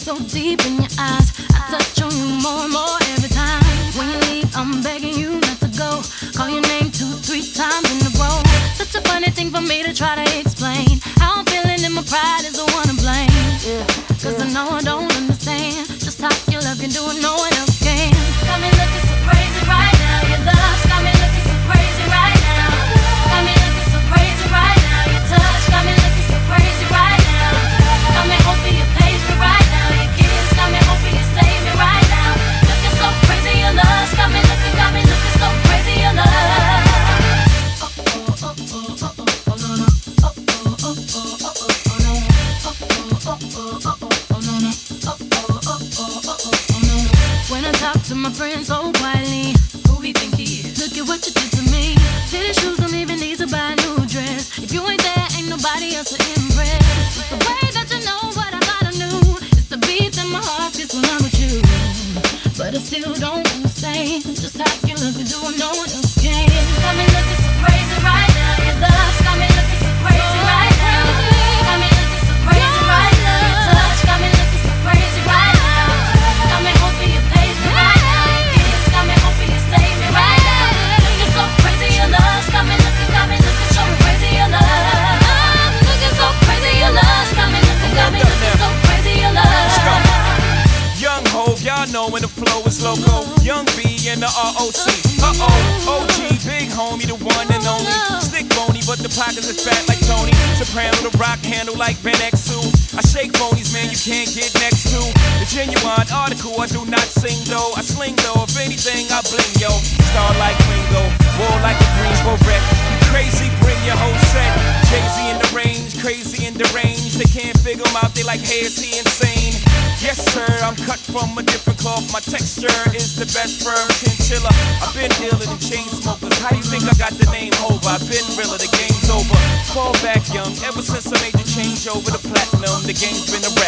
so deep in your eyes. I touch on you more and more every time. When you leave, I'm begging you not to go. Call your name 2-3 times in a row. Such a funny thing for me to try to explain. How I'm feeling and my pride is the one to blame. Cause I know I don't understand just how your love can do it, no one else can. Got me looking so crazy right now. Your love's got me looking so crazy right now. Got me looking so crazy right now. Your touch got me looking so crazy right now. Got me hoping you page me right now. Your kiss got me hoping you save me right now. Looking so crazy, your love's got me looking so crazy, your love. When I talk to my friends so quietly, who he think he is? Look at what you did to me. Fitted shoes don't even need to buy a new dress. If you ain't there, ain't nobody else to impress. It's the way that you know what I thought I knew. It's the beat that my heart gets when I'm with you. But I still don't understand just how you look and do what no one else can. Got me looking so crazy right now. Your love's got me looking so crazy right now. Got me looking so crazy right now. Your touch got me looking so crazy right now. Got me hoping you page me right now. Your kiss got me hoping you save me right now. Looking so crazy, your love's got me looking so crazy, your love. Looking so crazy, your love's got me looking so crazy, your love. Young Hov, y'all know when the flow is loco. Young B and the ROC. OG, big homie, the one and only. Stick bony, but the pockets is fat like Tony. Soprano, the rock handle like Ben X2. I shake phonies, man, you can't get next to. The genuine article, I do not sing though. I sling though, if anything, I bling yo. Star like Ringo, war like a Greensboro wreck. Crazy, bring your whole set. Jay-Z in the range, crazy in the range. They can't figure him out, they like, hey, is he insane? Yes, sir, I'm cut from a different cloth. My texture is the best firm chinchilla. I've been iller than chain smokers. How you think I got the name over? I've been realer, the game's over. Fall back young, ever since I made the change over to platinum. The game's been a rap.